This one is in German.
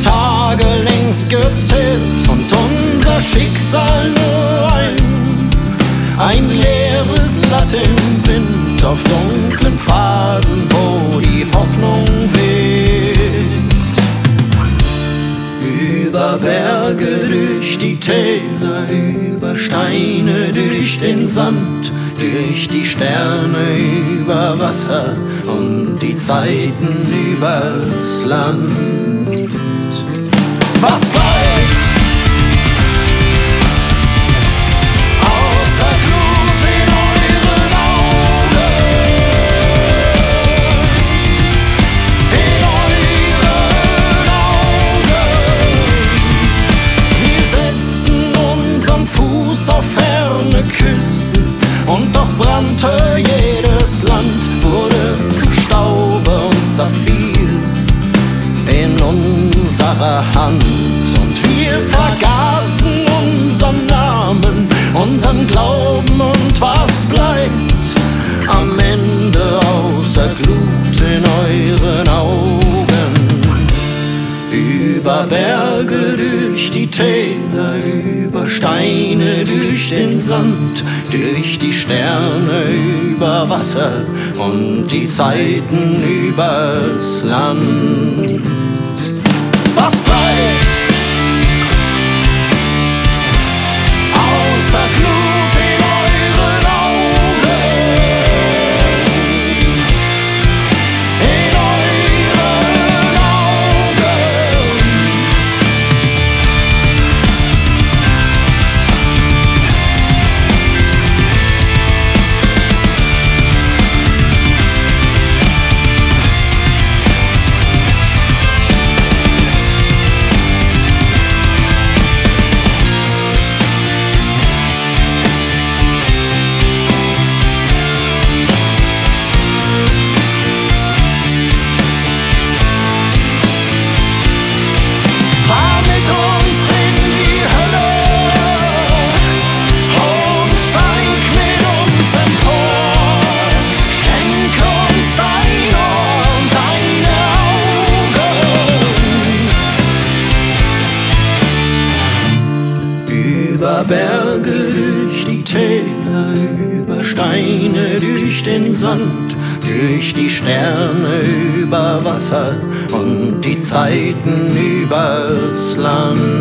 Tage längst gezählt und unser Schicksal nur ein leeres Blatt im Wind auf dunklen Pfaden, wo die Hoffnung weht. Über Berge, durch die Täler, über Steine, durch den Sand, durch die Sterne, über Wasser und die Zeiten übers Land. Was bleibt außer Glut in euren Augen? In euren Augen. Wir setzten unseren Fuß auf ferne Küsten, und doch brannte jedes Land, wurde zu Staube und zerfiel in unserer Hand. Und wir vergaßen unseren Namen, unseren Glauben, und was bleibt am Ende außer Glut in euren Augen? Über Berge, durch die Täler, über Steine, durch den Sand, durch die Sterne, über Wasser und die Zeiten übers Land. Was bleibt außer Glut in euren Augen? In euren Augen. Fahr mit uns in die Hölle und steig mit uns empor. Schenk uns dein Ohr und deine Augen. Über Berge, durch die Täler, über Steine, durch den Sand, durch die Sterne, über Wasser und die Zeiten übers Land.